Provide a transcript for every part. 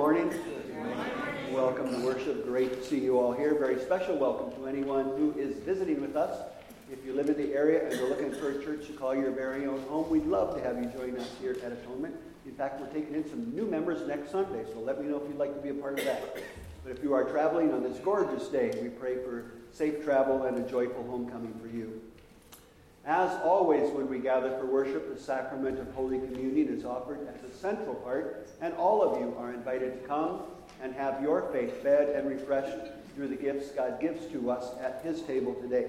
morning. Welcome to worship. Great to see you all here. Very special welcome to anyone who is visiting with us. If you live in the area and are looking for a church to call your very own home, we'd love to have you join us here at Atonement. In fact, we're taking in some new members next Sunday, so let me know if you'd like to be a part of that. But if you are traveling on this gorgeous day, we pray for safe travel and a joyful homecoming for you. As always, when we gather for worship, the sacrament of Holy Communion is offered as a central part, and all of you are invited to come and have your faith fed and refreshed through the gifts God gives to us at His table today.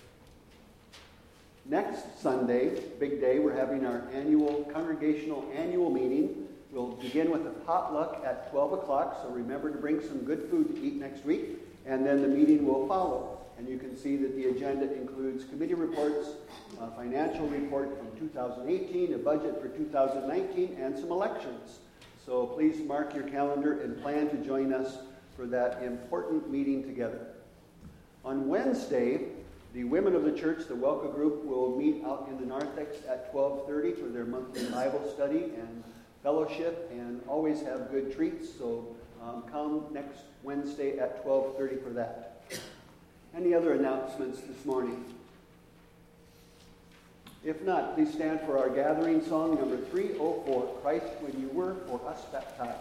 Next Sunday, big day, we're having our congregational annual meeting. We'll begin with a potluck at 12 o'clock, so remember to bring some good food to eat next week, and then the meeting will follow. And you can see that the agenda includes committee reports, a financial report from 2018, a budget for 2019, and some elections. So please mark your calendar and plan to join us for that important meeting together. On Wednesday, the women of the church, the Welcome Group, will meet out in the narthex at 12:30 for their monthly Bible study and fellowship, and always have good treats. So come next Wednesday at 12:30 for that. Any other announcements this morning? If not, please stand for our gathering song number 304, Christ When You Were For Us Baptized.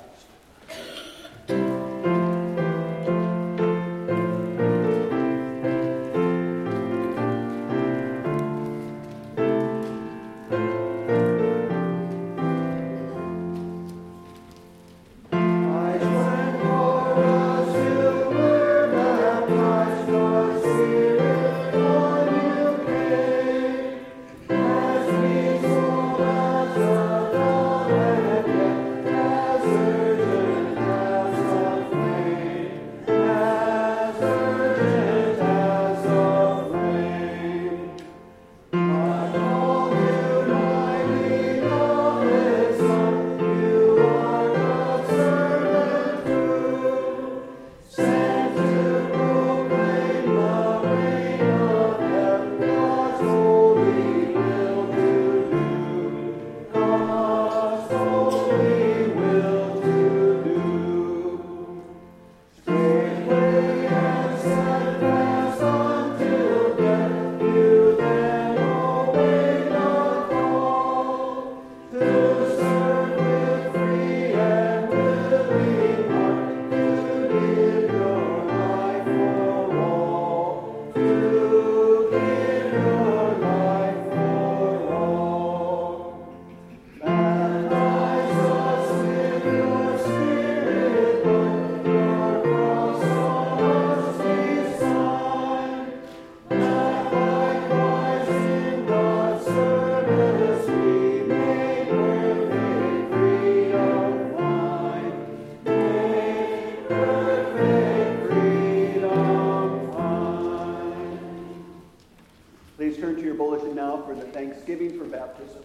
Thanksgiving for baptism.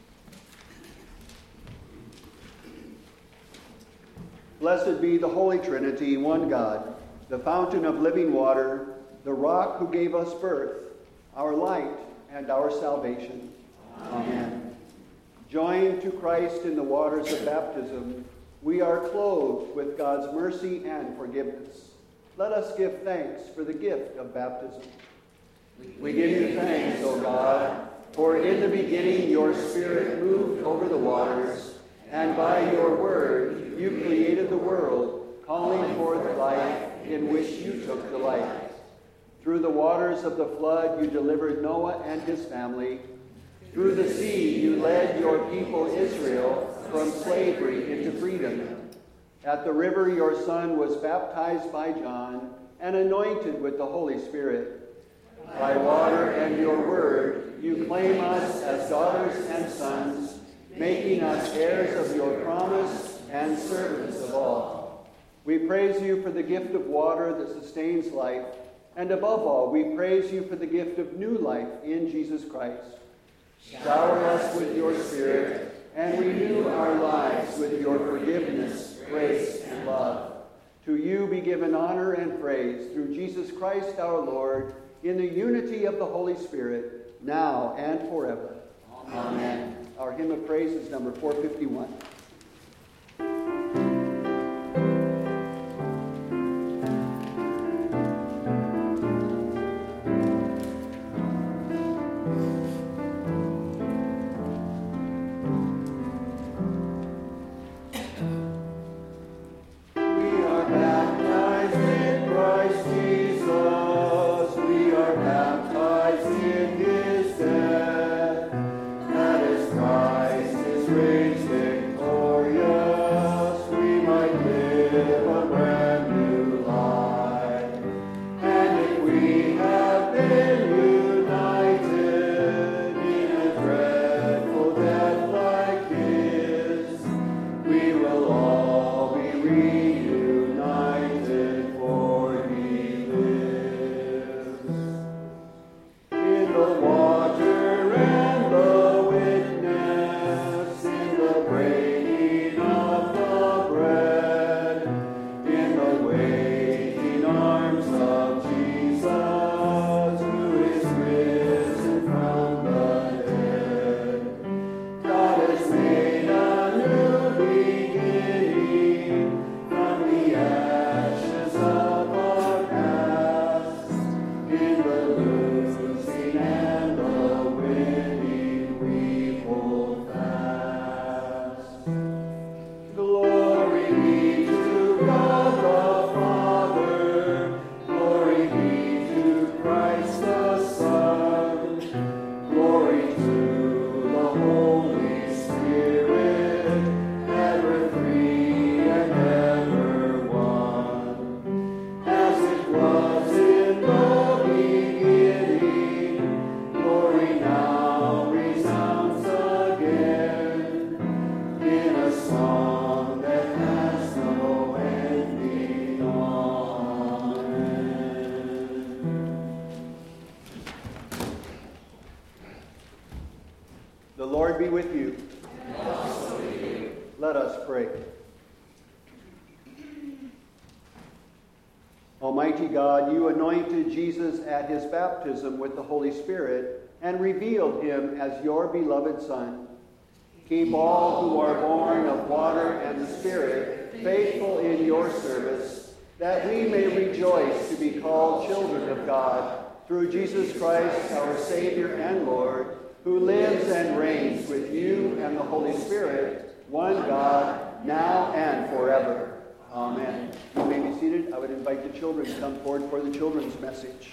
Blessed be the Holy Trinity, one God, the fountain of living water, the rock who gave us birth, our light and our salvation. Amen. Joined to Christ in the waters of baptism, we are clothed with God's mercy and forgiveness. Let us give thanks for the gift of baptism. We give you thanks, O God, for in the beginning your Spirit moved over the waters, and by your word you created the world, calling forth life in which you took delight. Through the waters of the flood you delivered Noah and his family. Through the sea you led your people Israel from slavery into freedom. At the river your Son was baptized by John and anointed with the Holy Spirit. By water and your word, you claim us as daughters and sons, making us heirs of your promise and servants of all. We praise you for the gift of water that sustains life, and above all, we praise you for the gift of new life in Jesus Christ. Shower us with your Spirit, and renew our lives with your forgiveness, grace, and love. To you be given honor and praise through Jesus Christ our Lord, in the unity of the Holy Spirit, now and forever. Amen. Our hymn of praise is number 451. The Lord be with you. And also with you. Let us pray. Almighty God, you anointed Jesus at his baptism with the Holy Spirit and revealed him as your beloved Son. Keep all who are born of water and the Spirit faithful in your service, that we may rejoice to be called children of God, through Jesus Christ, our Savior and Lord, who lives and reigns with you and the Holy Spirit, one God, now and forever. Amen. You may be seated. I would invite the children to come forward for the children's message.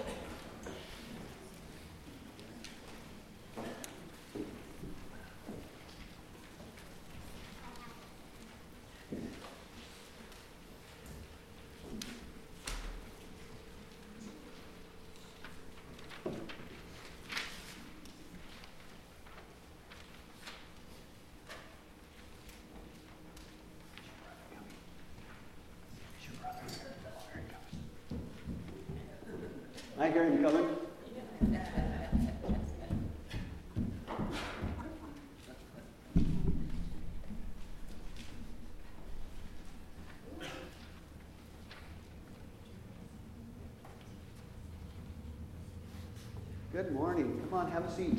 I hear him coming. Good morning. Come on, have a seat.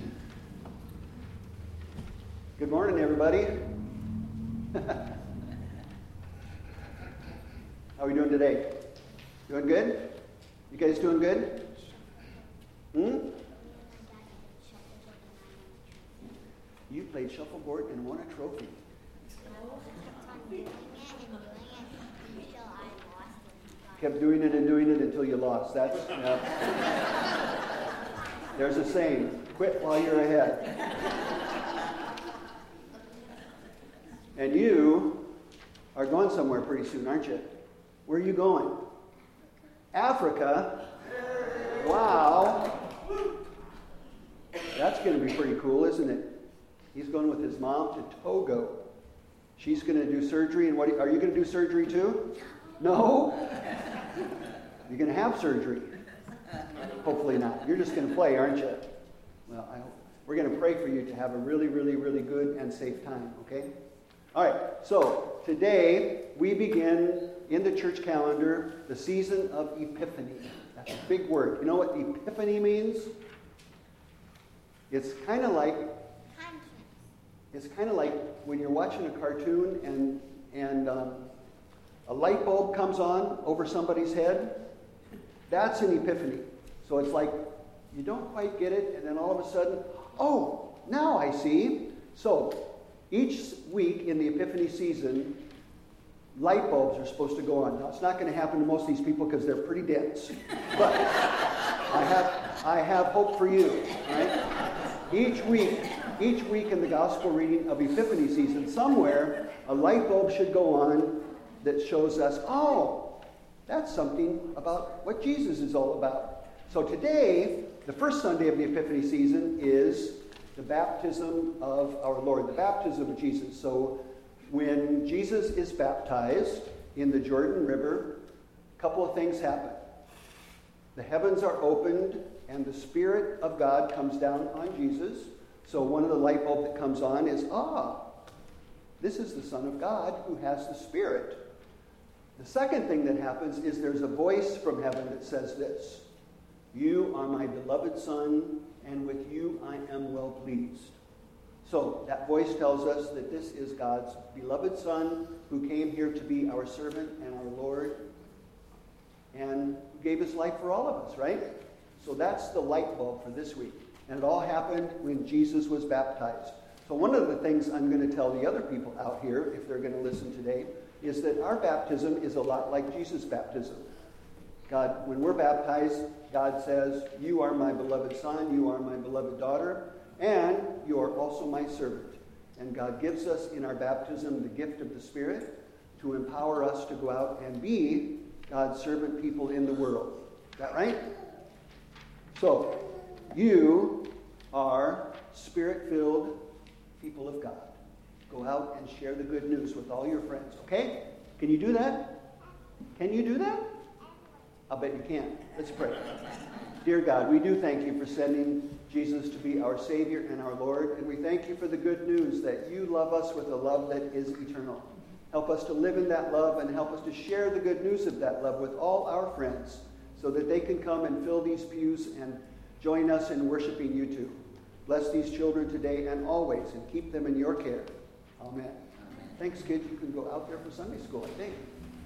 Good morning, everybody. How are we doing today? Doing good? You guys doing good? You played shuffleboard and won a trophy. Kept doing it and doing it until you lost. That's there's a saying: quit while you're ahead. And you are going somewhere pretty soon, aren't you? Where are you going? Africa. Wow. That's going to be pretty cool, isn't it? He's going with his mom to Togo. She's going to do surgery. And what are you going to do surgery too? No? You're going to have surgery. Hopefully not. You're just going to play, aren't you? Well, I hope. We're going to pray for you to have a really, really, really good and safe time, okay? All right, so today we begin in the church calendar the season of Epiphany. That's a big word. You know what Epiphany means? It's kind of like when you're watching a cartoon and a light bulb comes on over somebody's head. That's an epiphany. So it's like you don't quite get it, and then all of a sudden, oh, now I see. So each week in the Epiphany season, light bulbs are supposed to go on. Now, it's not going to happen to most of these people because they're pretty dense. But I have hope for you. Right? Each week in the gospel reading of Epiphany season, somewhere a light bulb should go on that shows us, oh, that's something about what Jesus is all about. So today, the first Sunday of the Epiphany season is the baptism of our Lord, the baptism of Jesus. So when Jesus is baptized in the Jordan River, a couple of things happen. The heavens are opened and the Spirit of God comes down on Jesus. So one of the light bulbs that comes on is, this is the Son of God who has the Spirit. The second thing that happens is there's a voice from heaven that says this: "You are my beloved Son, and with you I am well pleased." So that voice tells us that this is God's beloved Son who came here to be our servant and our Lord and who gave his life for all of us, right? So that's the light bulb for this week. And it all happened when Jesus was baptized. So one of the things I'm going to tell the other people out here, if they're going to listen today, is that our baptism is a lot like Jesus' baptism. God, when we're baptized, God says, "You are my beloved Son, you are my beloved daughter, and you are also my servant." And God gives us in our baptism the gift of the Spirit to empower us to go out and be God's servant people in the world. Is that right? So, you are Spirit-filled people of God. Go out and share the good news with all your friends, okay? Can you do that? Can you do that? I'll bet you can. Let's pray. Dear God, we do thank you for sending Jesus to be our Savior and our Lord, and we thank you for the good news that you love us with a love that is eternal. Help us to live in that love and help us to share the good news of that love with all our friends so that they can come and fill these pews and join us in worshiping you too. Bless these children today and always and keep them in your care. Amen. Amen. Thanks, kids. You can go out there for Sunday school, I think.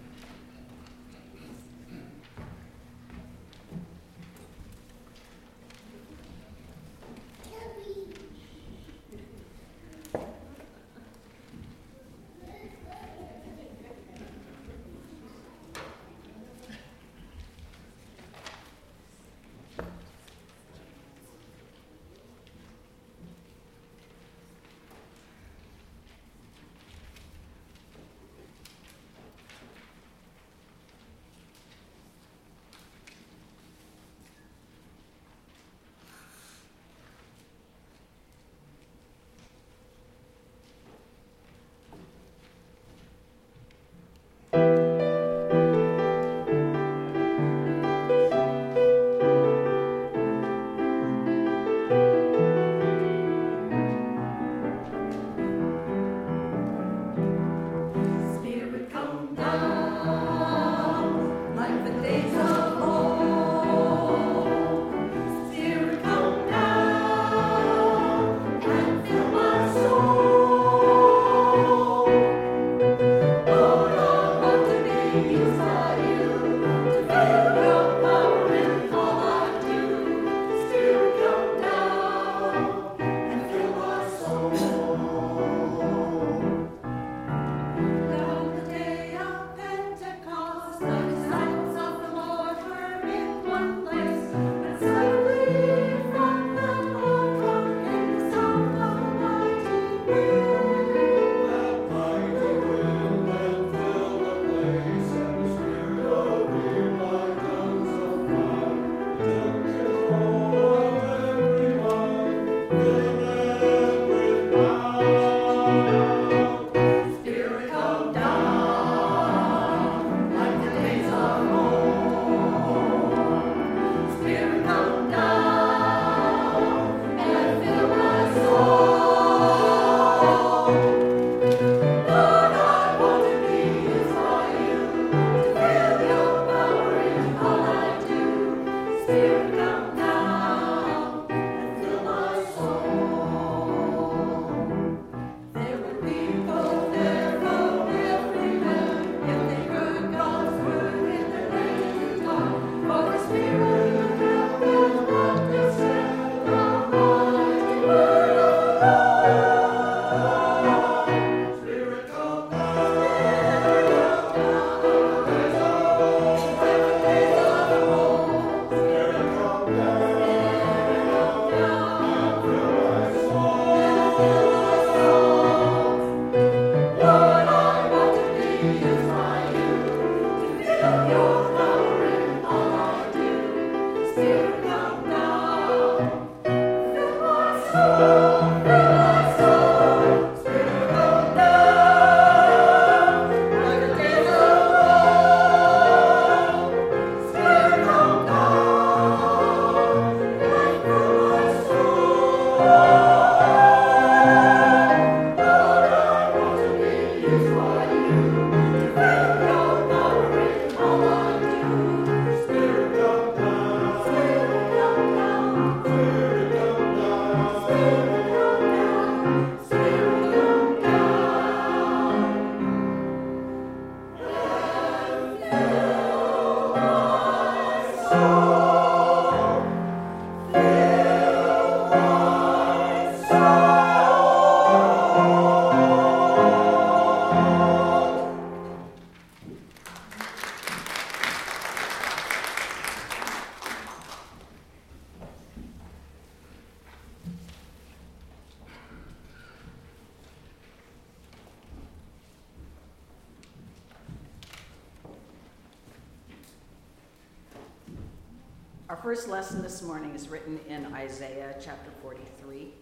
Our first lesson this morning is written in Isaiah chapter 43.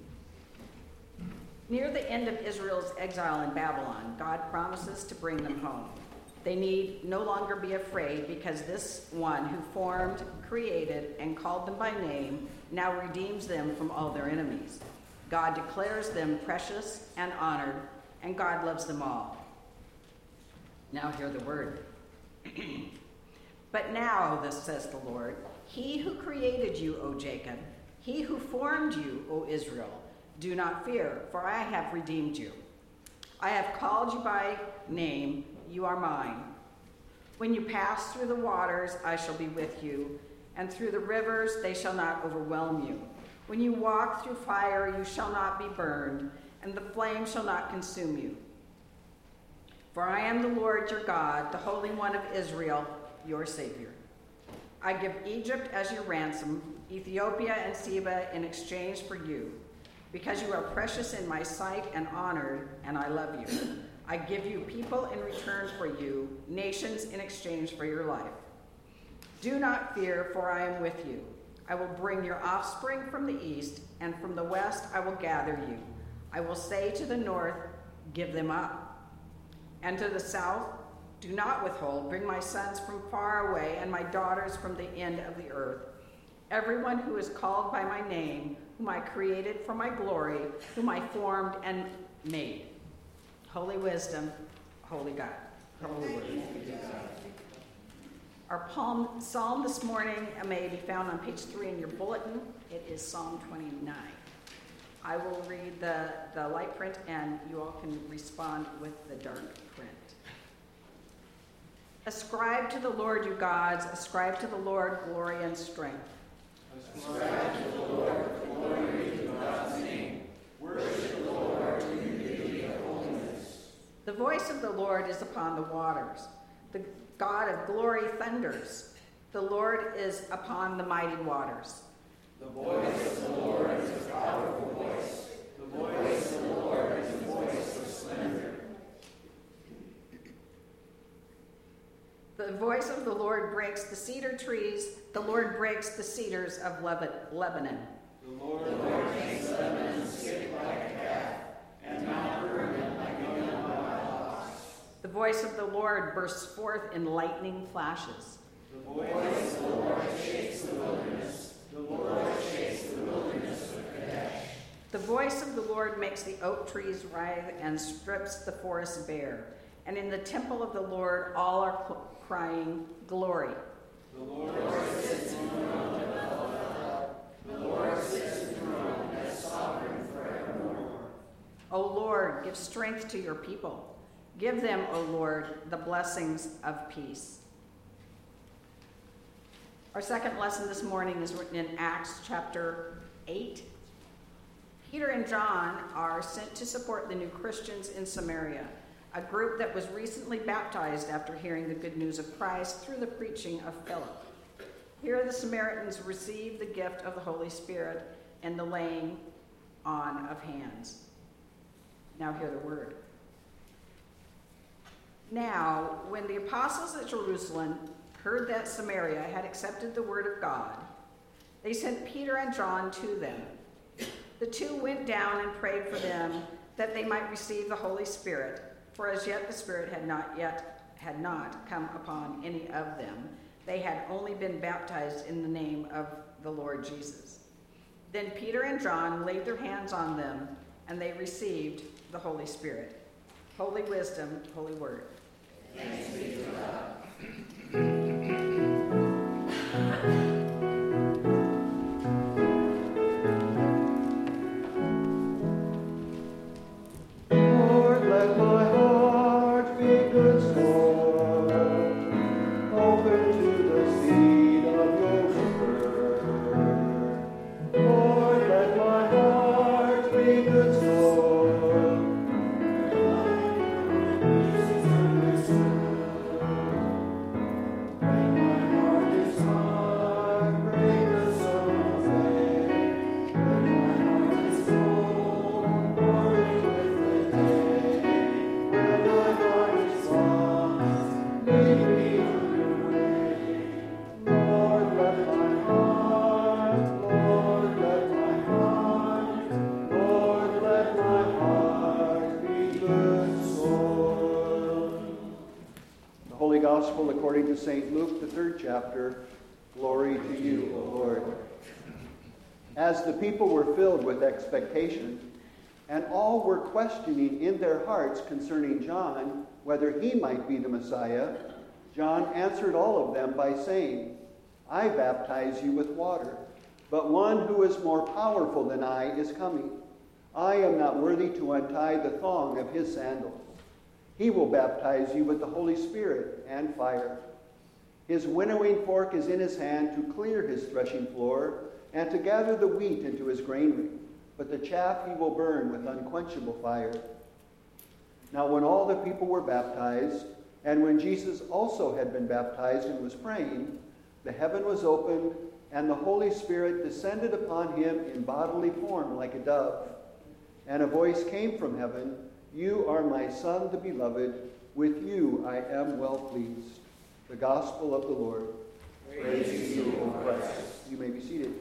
Near the end of Israel's exile in Babylon, God promises to bring them home. They need no longer be afraid, because this one who formed, created, and called them by name now redeems them from all their enemies. God declares them precious and honored, and God loves them all. Now hear the word. But now, this says the Lord, he who created you, O Jacob, he who formed you, O Israel, do not fear, for I have redeemed you. I have called you by name, you are mine. When you pass through the waters, I shall be with you, and through the rivers, they shall not overwhelm you. When you walk through fire, you shall not be burned, and the flame shall not consume you. For I am the Lord your God, the Holy One of Israel, your Savior. I give Egypt as your ransom, Ethiopia and Seba in exchange for you, because you are precious in my sight and honored, and I love you. I give you people in return for you, nations in exchange for your life. Do not fear, for I am with you. I will bring your offspring from the east, and from the west I will gather you. I will say to the north, give them up. And to the south, do not withhold. Bring my sons from far away, and my daughters from the end of the earth. Everyone who is called by my name, whom I created for my glory, whom I formed and made. Holy wisdom, holy God. Holy word. Our psalm this morning may be found on page 3 in your bulletin. It is Psalm 29. I will read the light print, and you all can respond with the dark print. Ascribe to the Lord, you gods. Ascribe to the Lord glory and strength. Ascribe to the Lord glory to God's name. Worship the Lord in the beauty of holiness. The voice of the Lord is upon the waters. The God of glory thunders. The Lord is upon the mighty waters. The voice of the Lord is a powerful voice. The voice of the Lord is a voice of splendor. The voice of the Lord breaks the cedar trees. The Lord breaks the cedars of Lebanon. The Lord makes Lebanon skip like a calf, and Mount Hermon like a young wild ox. The voice of the Lord bursts forth in lightning flashes. The voice of the Lord shakes the wilderness. The Lord shakes the wilderness of Kadesh. The voice of the Lord makes the oak trees writhe and strips the forest bare. And in the temple of the Lord, all are crying, glory. The Lord sits enthroned above the The Lord sits enthroned as sovereign forevermore. O Lord, give strength to your people. Give them, O Lord, the blessings of peace. Our second lesson this morning is written in Acts chapter 8. Peter and John are sent to support the new Christians in Samaria, a group that was recently baptized after hearing the good news of Christ through the preaching of Philip. Here the Samaritans receive the gift of the Holy Spirit and the laying on of hands. Now hear the word. Now, when the apostles at Jerusalem heard that Samaria had accepted the word of God, they sent Peter and John to them. The two went down and prayed for them that they might receive the Holy Spirit, for as yet the Spirit had not come upon any of them. They had only been baptized in the name of the Lord Jesus. Then Peter and John laid their hands on them, and they received the Holy Spirit. Holy wisdom, holy word. Thanks be to God. Lord, let my heart be good soil, open to the seed of your word. Lord, let my heart be good soil. Gospel according to St. Luke, the 3rd chapter. Glory to you, O Lord. As the people were filled with expectation, and all were questioning in their hearts concerning John whether he might be the Messiah, John answered all of them by saying, I baptize you with water, but one who is more powerful than I is coming. I am not worthy to untie the thong of his sandals. He will baptize you with the Holy Spirit and fire. His winnowing fork is in his hand to clear his threshing floor and to gather the wheat into his granary, but the chaff he will burn with unquenchable fire. Now when all the people were baptized, and when Jesus also had been baptized and was praying, the heaven was opened, and the Holy Spirit descended upon him in bodily form like a dove. And a voice came from heaven, You are my Son, the Beloved. With you I am well pleased. The Gospel of the Lord. Praise to you, O Christ. You may be seated.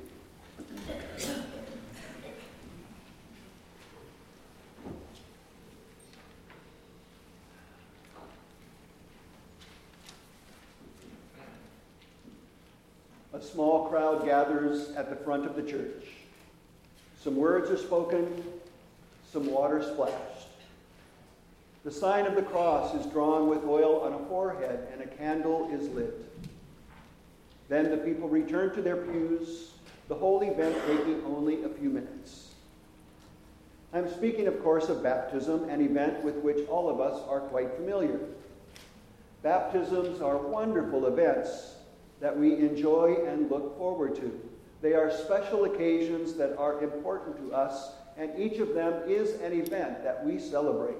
A small crowd gathers at the front of the church. Some words are spoken, some water splashed. The sign of the cross is drawn with oil on a forehead, and a candle is lit. Then the people return to their pews, the whole event taking only a few minutes. I'm speaking, of course, of baptism, an event with which all of us are quite familiar. Baptisms are wonderful events that we enjoy and look forward to. They are special occasions that are important to us, and each of them is an event that we celebrate.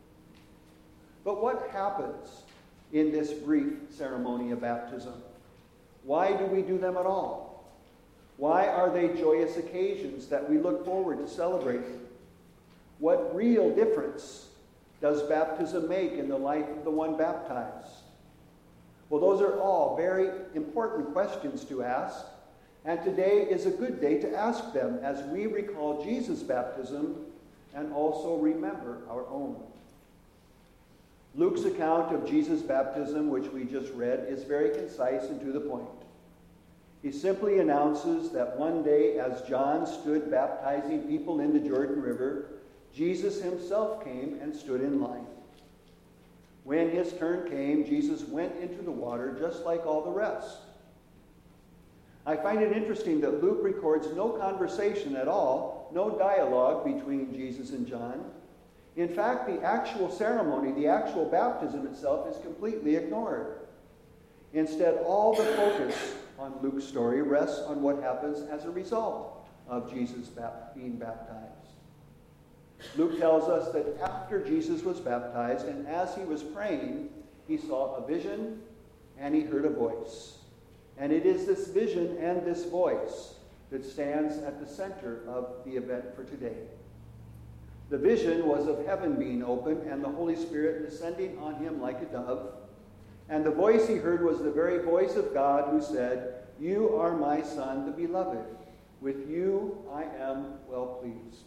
But what happens in this brief ceremony of baptism? Why do we do them at all? Why are they joyous occasions that we look forward to celebrating? What real difference does baptism make in the life of the one baptized? Well, those are all very important questions to ask, and today is a good day to ask them as we recall Jesus' baptism and also remember our own. Luke's account of Jesus' baptism, which we just read, is very concise and to the point. He simply announces that one day, as John stood baptizing people in the Jordan River, Jesus himself came and stood in line. When his turn came, Jesus went into the water just like all the rest. I find it interesting that Luke records no conversation at all, no dialogue between Jesus and John. In fact, the actual ceremony, the actual baptism itself, is completely ignored. Instead, all the focus on Luke's story rests on what happens as a result of Jesus being baptized. Luke tells us that after Jesus was baptized and as he was praying, he saw a vision and he heard a voice. And it is this vision and this voice that stands at the center of the event for today. The vision was of heaven being opened and the Holy Spirit descending on him like a dove. And the voice he heard was the very voice of God who said, You are my Son, the Beloved. With you I am well pleased.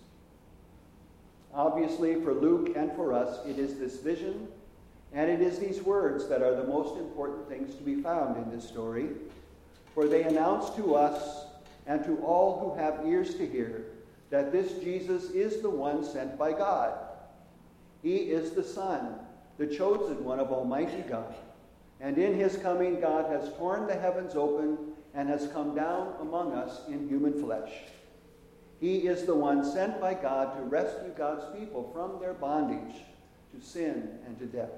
Obviously, for Luke and for us, it is this vision, and it is these words that are the most important things to be found in this story, for they announce to us and to all who have ears to hear that this Jesus is the one sent by God. He is the Son, the chosen one of Almighty God, and in his coming, God has torn the heavens open and has come down among us in human flesh. He is the one sent by God to rescue God's people from their bondage to sin and to death.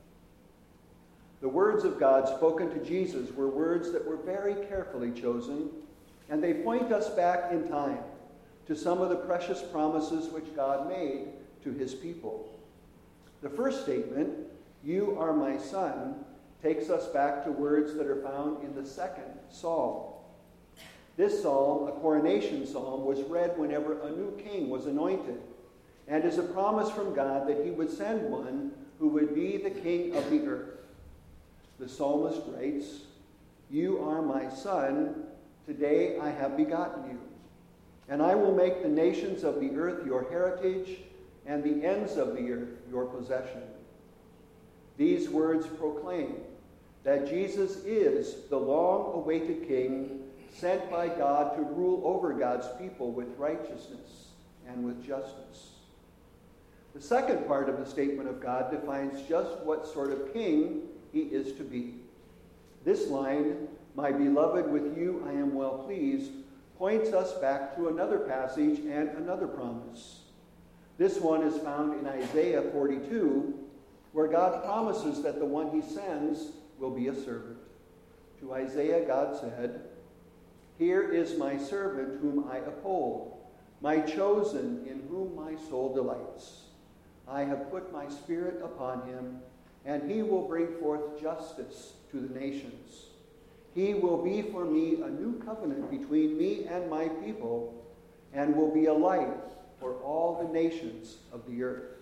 The words of God spoken to Jesus were words that were very carefully chosen, and they point us back in time to some of the precious promises which God made to his people. The first statement, You are my Son, takes us back to words that are found in the second psalm. This psalm, a coronation psalm, was read whenever a new king was anointed, and is a promise from God that he would send one who would be the king of the earth. The psalmist writes, You are my Son, today I have begotten you, and I will make the nations of the earth your heritage, and the ends of the earth your possession. These words proclaim that Jesus is the long-awaited King sent by God to rule over God's people with righteousness and with justice. The second part of the statement of God defines just what sort of king he is to be. This line, "My beloved, with you I am well pleased," points us back to another passage and another promise. This one is found in Isaiah 42, where God promises that the one he sends will be a servant. To Isaiah, God said, "Here is my servant whom I uphold, my chosen in whom my soul delights. I have put my spirit upon him, and he will bring forth justice to the nations. He will be for me a new covenant between me and my people, and will be a light for all the nations of the earth."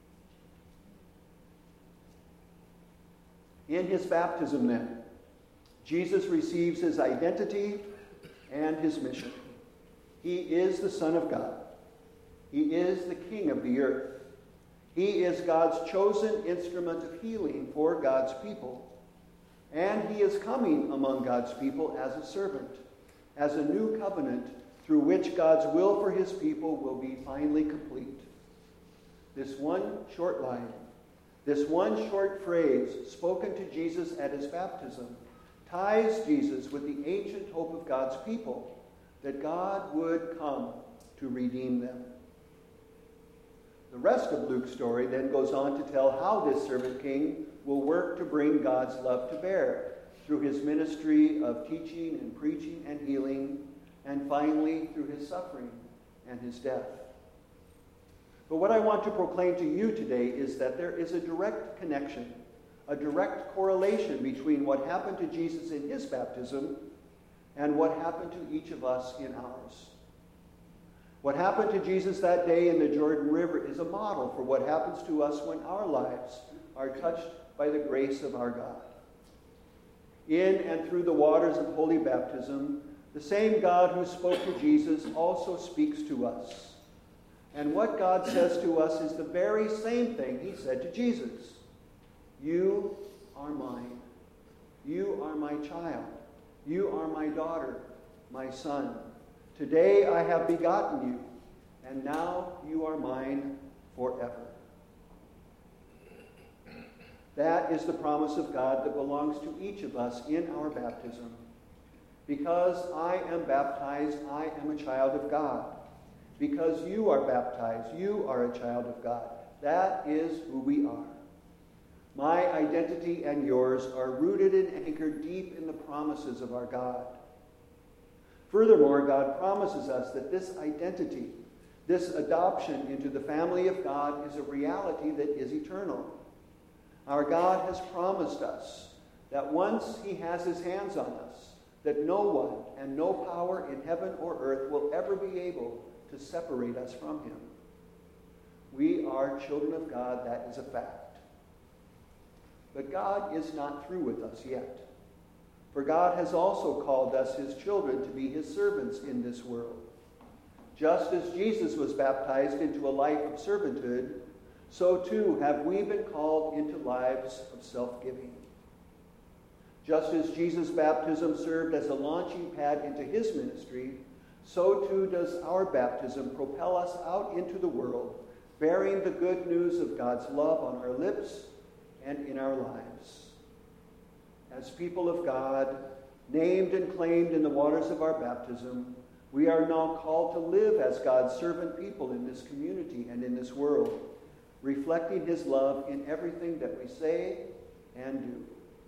In his baptism, then, Jesus receives his identity and his mission. He is the Son of God. He is the King of the earth. He is God's chosen instrument of healing for God's people. And he is coming among God's people as a servant, as a new covenant through which God's will for his people will be finally complete. This one short line, this one short phrase spoken to Jesus at his baptism ties Jesus with the ancient hope of God's people, that God would come to redeem them. The rest of Luke's story then goes on to tell how this servant king will work to bring God's love to bear through his ministry of teaching and preaching and healing, and finally through his suffering and his death. But what I want to proclaim to you today is that there is a direct connection, a direct correlation between what happened to Jesus in his baptism and what happened to each of us in ours. What happened to Jesus that day in the Jordan River is a model for what happens to us when our lives are touched by the grace of our God. In and through the waters of holy baptism, the same God who spoke to Jesus also speaks to us. And what God says to us is the very same thing he said to Jesus. "You are mine. You are my child. You are my daughter, my son. Today I have begotten you, and now you are mine forever." That is the promise of God that belongs to each of us in our baptism. Because I am baptized, I am a child of God. Because you are baptized, you are a child of God. That is who we are. My identity and yours are rooted and anchored deep in the promises of our God. Furthermore, God promises us that this identity, this adoption into the family of God, is a reality that is eternal. Our God has promised us that once he has his hands on us, that no one and no power in heaven or earth will ever be able to separate us from him. We are children of God, that is a fact. But God is not through with us yet. For God has also called us his children to be his servants in this world. Just as Jesus was baptized into a life of servanthood, so too have we been called into lives of self-giving. Just as Jesus' baptism served as a launching pad into his ministry, so too does our baptism propel us out into the world, bearing the good news of God's love on our lips and in our lives. As people of God, named and claimed in the waters of our baptism, we are now called to live as God's servant people in this community and in this world, reflecting his love in everything that we say and do.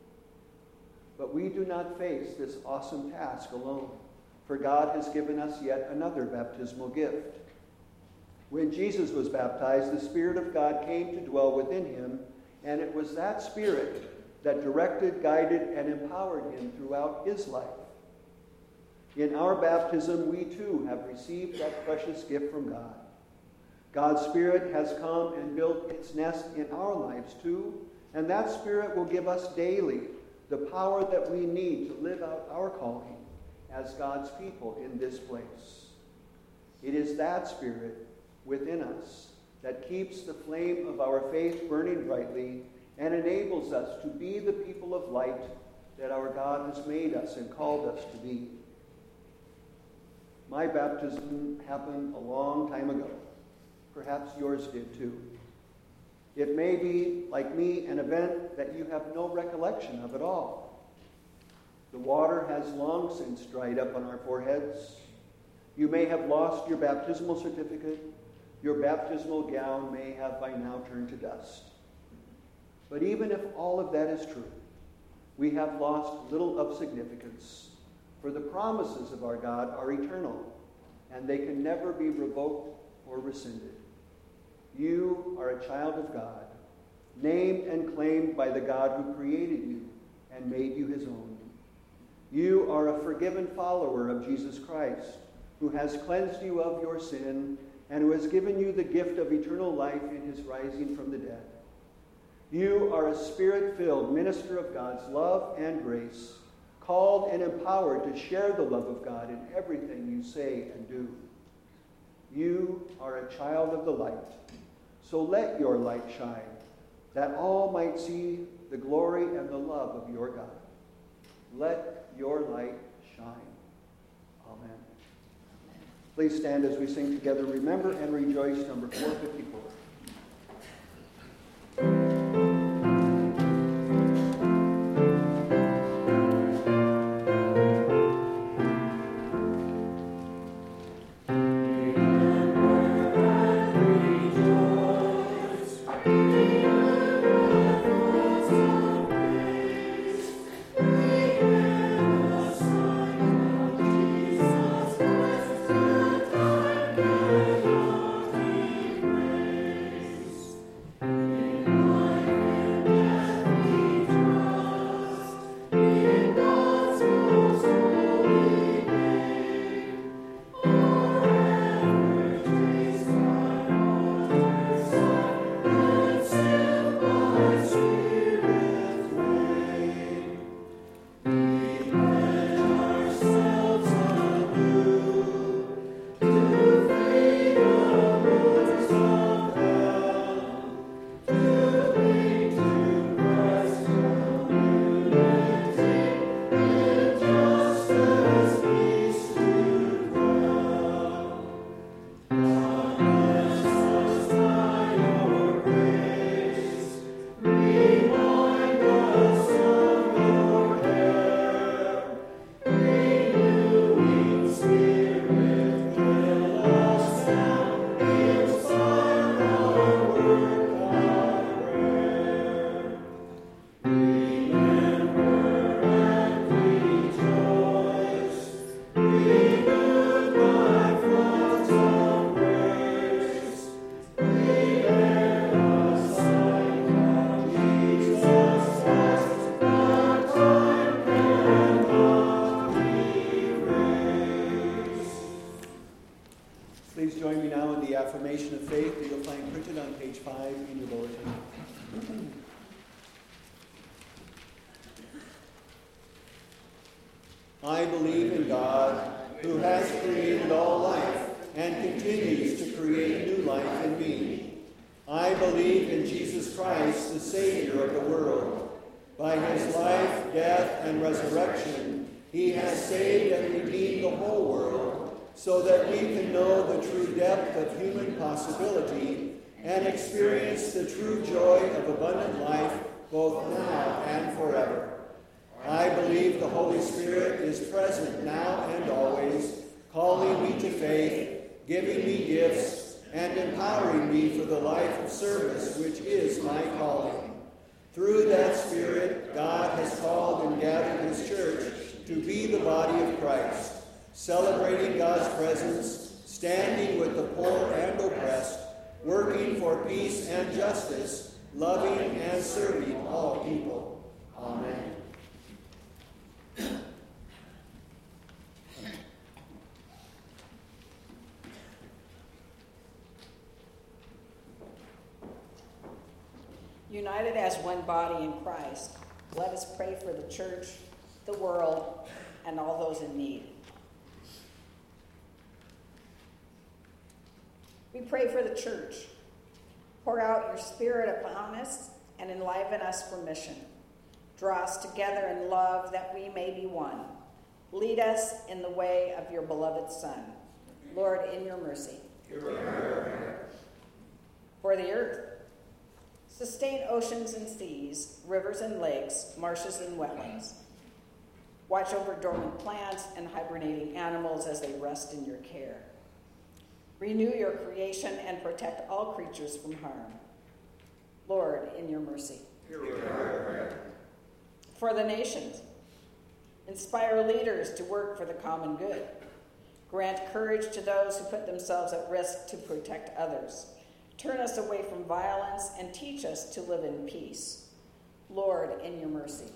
But we do not face this awesome task alone, for God has given us yet another baptismal gift. When Jesus was baptized, the Spirit of God came to dwell within him, and it was that Spirit that directed, guided, and empowered him throughout his life. In our baptism, we too have received that precious gift from God. God's Spirit has come and built its nest in our lives too, and that Spirit will give us daily the power that we need to live out our calling as God's people in this place. It is that Spirit within us that keeps the flame of our faith burning brightly and enables us to be the people of light that our God has made us and called us to be. My baptism happened a long time ago. Perhaps yours did too. It may be, like me, an event that you have no recollection of at all. The water has long since dried up on our foreheads. You may have lost your baptismal certificate. Your baptismal gown may have by now turned to dust. But even if all of that is true, we have lost little of significance, for the promises of our God are eternal, and they can never be revoked or rescinded. You are a child of God, named and claimed by the God who created you and made you his own. You are a forgiven follower of Jesus Christ, who has cleansed you of your sin and who has given you the gift of eternal life in his rising from the dead. You are a spirit-filled minister of God's love and grace, called and empowered to share the love of God in everything you say and do. You are a child of the light, so let your light shine, that all might see the glory and the love of your God. Let your light shine. Amen. Please stand as we sing together, Remember and Rejoice, number 454. Please join me now in the affirmation of faith that you'll find printed on page 5 in your bulletin. I believe in God, who has created all life and continues to create new life in me. I believe in Jesus Christ, the Savior of the world. By his life, death, and resurrection, he has saved and redeemed the whole world, so that we can know the true depth of human possibility and experience the true joy of abundant life both now and forever. I believe the Holy Spirit is present now and always, calling me to faith, giving me gifts, and empowering me for the life of service, which is my calling. Through that Spirit, God has called and gathered his church to be the body of Christ, celebrating God's presence, standing with the poor and oppressed, working for peace and justice, loving and serving all people. Amen. United as one body in Christ, let us pray for the church, the world, and all those in need. We pray for the church. Pour out your Spirit upon us and enliven us for mission. Draw us together in love that we may be one. Lead us in the way of your beloved Son. Lord, in your mercy. For the earth, sustain oceans and seas, rivers and lakes, marshes and wetlands. Watch over dormant plants and hibernating animals as they rest in your care. Renew your creation and protect all creatures from harm. Lord, in your mercy. For the nations, inspire leaders to work for the common good. Grant courage to those who put themselves at risk to protect others. Turn us away from violence and teach us to live in peace. Lord, in your mercy.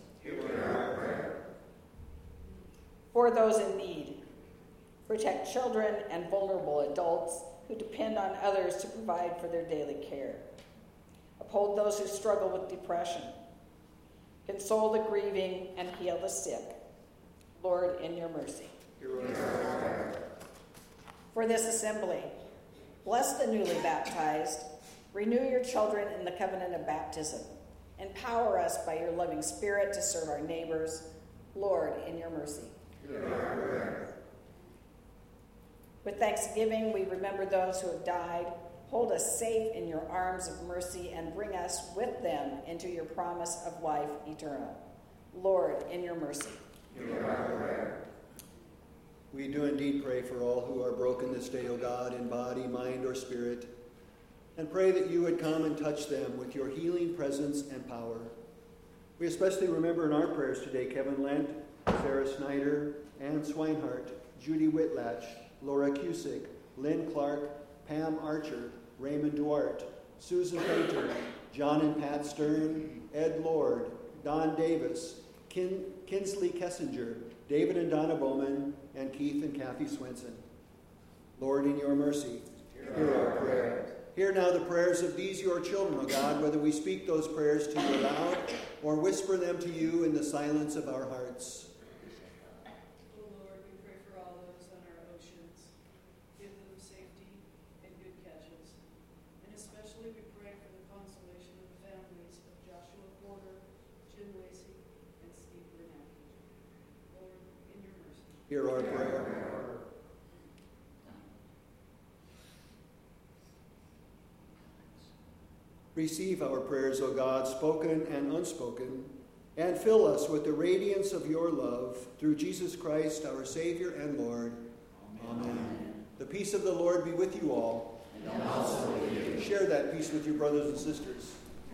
For those in need, protect children and vulnerable adults who depend on others to provide for their daily care. Uphold those who struggle with depression. Console the grieving and heal the sick. Lord, in your mercy. For this assembly, bless the newly baptized. Renew your children in the covenant of baptism. Empower us by your loving spirit to serve our neighbors. Lord, in your mercy. With thanksgiving, we remember those who have died. Hold us safe in your arms of mercy and bring us with them into your promise of life eternal. Lord, in your mercy. We do indeed pray for all who are broken this day, O God, in body, mind, or spirit, and pray that you would come and touch them with your healing presence and power. We especially remember in our prayers today Kevin Lent, Sarah Snyder, Ann Swinehart, Judy Whitlatch, Laura Cusick, Lynn Clark, Pam Archer, Raymond Duarte, Susan Painter, John and Pat Stern, Ed Lord, Don Davis, Kinsley Kessinger, David and Donna Bowman, and Keith and Kathy Swenson. Lord, in your mercy, hear our prayer. Hear now the prayers of these your children, O God, whether we speak those prayers to you aloud or whisper them to you in the silence of our hearts. Hear our prayer. Receive our prayers, O God, spoken and unspoken, and fill us with the radiance of your love through Jesus Christ, our Savior and Lord. Amen. The peace of the Lord be with you all. And also with you. Share that peace with your brothers and sisters.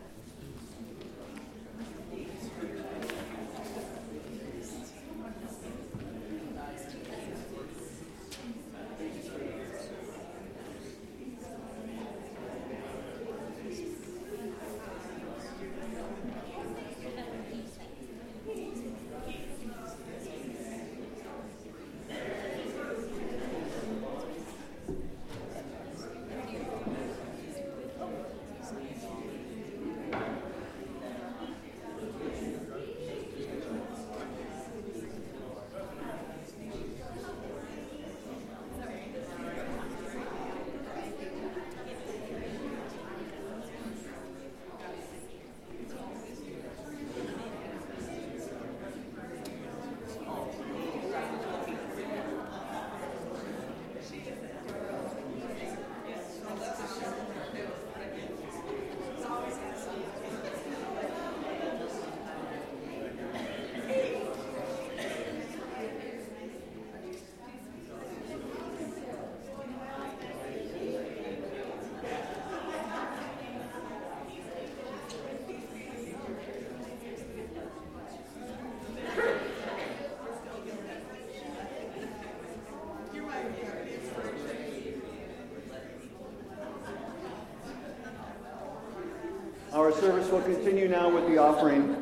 Our service will continue now with the offering.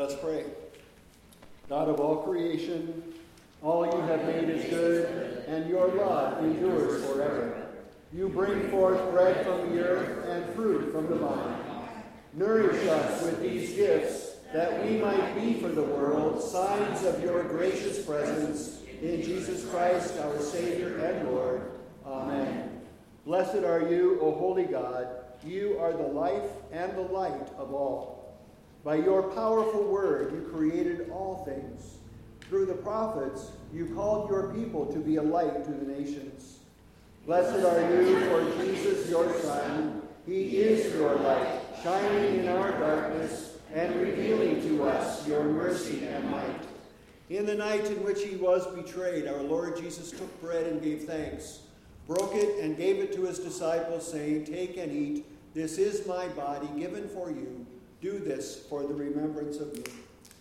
us pray. God of all creation, all you have made is good, and your love endures forever. You bring forth bread from the earth and fruit from the vine. Nourish us with these gifts, that we might be for the world signs of your gracious presence. In Jesus Christ, our Savior and Lord. Amen. Blessed are you, O holy God. You are the life and the light of all. By your powerful word, you created all things. Through the prophets, you called your people to be a light to the nations. Blessed are you for Jesus, your Son. He is your light, shining in our darkness and revealing to us your mercy and might. In the night in which he was betrayed, our Lord Jesus took bread and gave thanks, broke it and gave it to his disciples, saying, "Take and eat. This is my body given for you. Do this for the remembrance of me."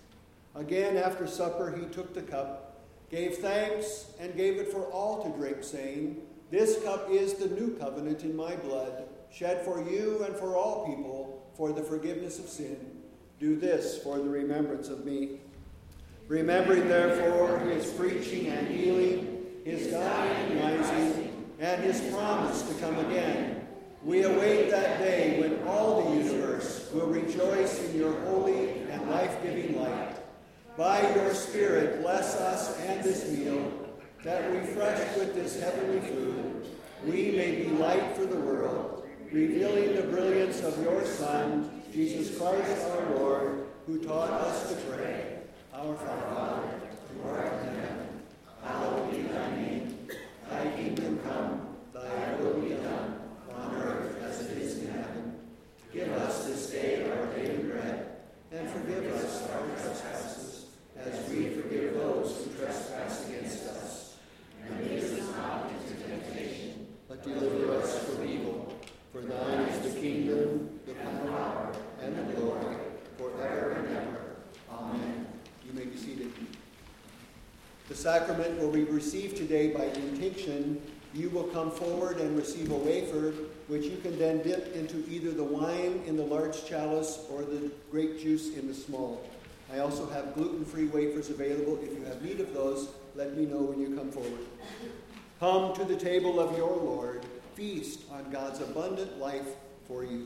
Again, after supper, he took the cup, gave thanks, and gave it for all to drink, saying, "This cup is the new covenant in my blood, shed for you and for all people for the forgiveness of sin. Do this for the remembrance of me." Remembering, therefore, his preaching and healing, his dying and rising, and his promise to come again, we await that day when all the universe will rejoice in your holy and life-giving light. By your Spirit, bless us and this meal, that refreshed with this heavenly food, we may be light for the world, revealing the brilliance of your Son, Jesus Christ our Lord, who taught us to pray. Our Father, who art in heaven, hallowed be thy name. Thy kingdom come, thy will be done, on earth as it is in heaven. Give us this day our daily bread, and forgive us our trespasses, as we forgive those who trespass against us. And lead us not into temptation, but deliver us from evil. For thine is the kingdom, the power, and the glory, forever and ever. Amen. You may be seated. The sacrament will be received today by intinction. You will come forward and receive a wafer, which you can then dip into either the wine in the large chalice or the grape juice in the small. I also have gluten-free wafers available. If you have need of those, let me know when you come forward. Come to the table of your Lord. Feast on God's abundant life for you.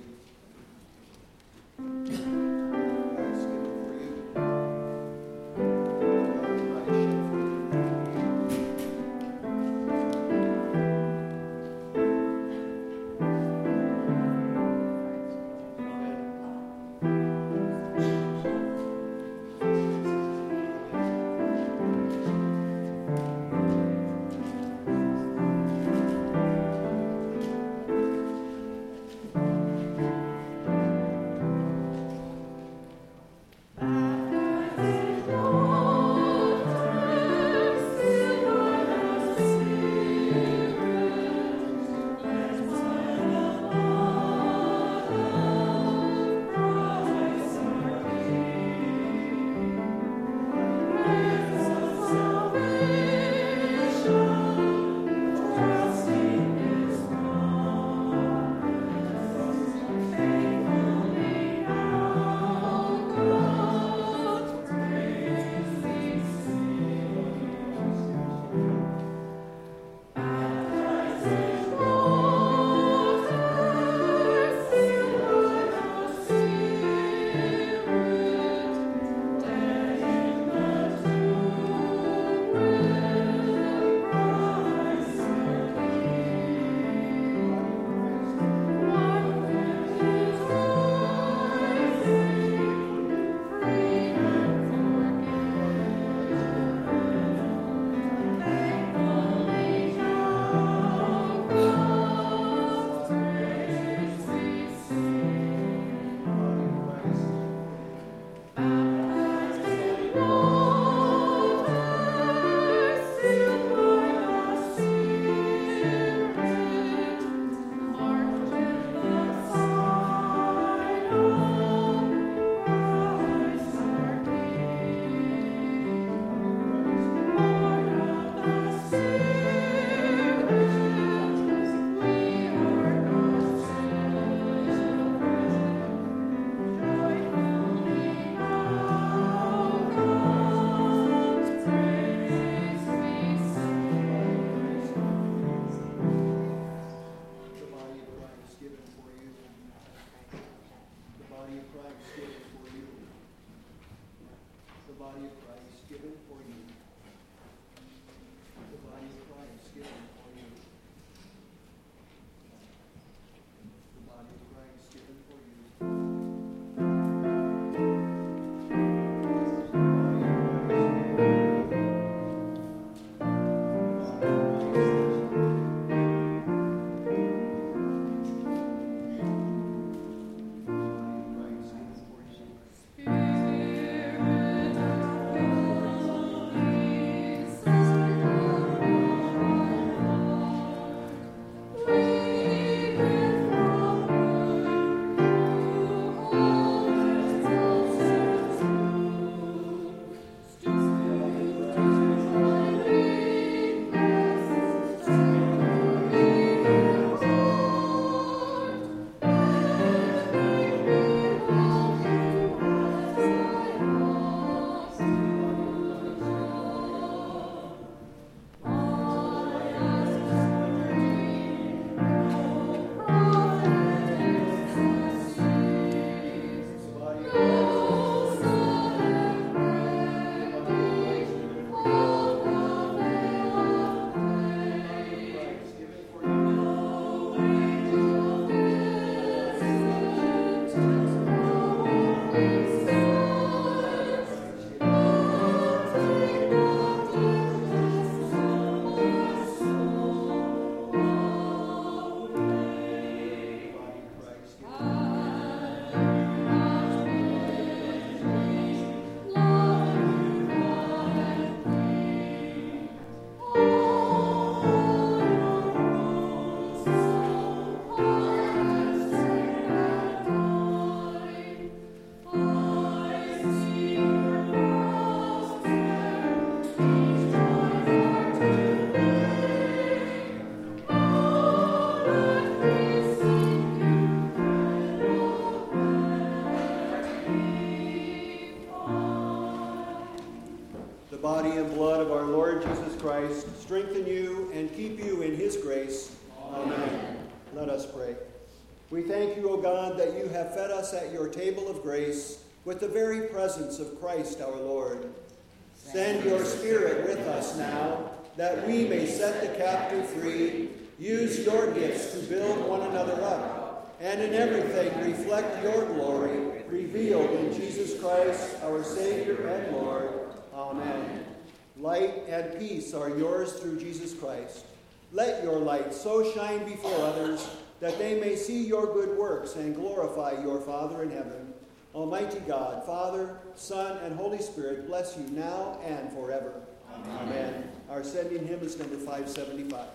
Christ strengthen you and keep you in his grace. Amen. Let us pray. We thank you, O God, that you have fed us at your table of grace with the very presence of Christ our Lord. Send your Spirit with us now, that we may set the captive free, use your gifts to build one another up, and in everything reflect your glory, revealed in Jesus Christ, our Savior and Lord. Amen. Light and peace are yours through Jesus Christ. Let your light so shine before others that they may see your good works and glorify your Father in heaven. Almighty God, Father, Son, and Holy Spirit, bless you now and forever. Amen. Amen. Our sending hymn is number 575.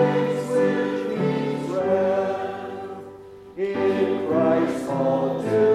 In Christ all to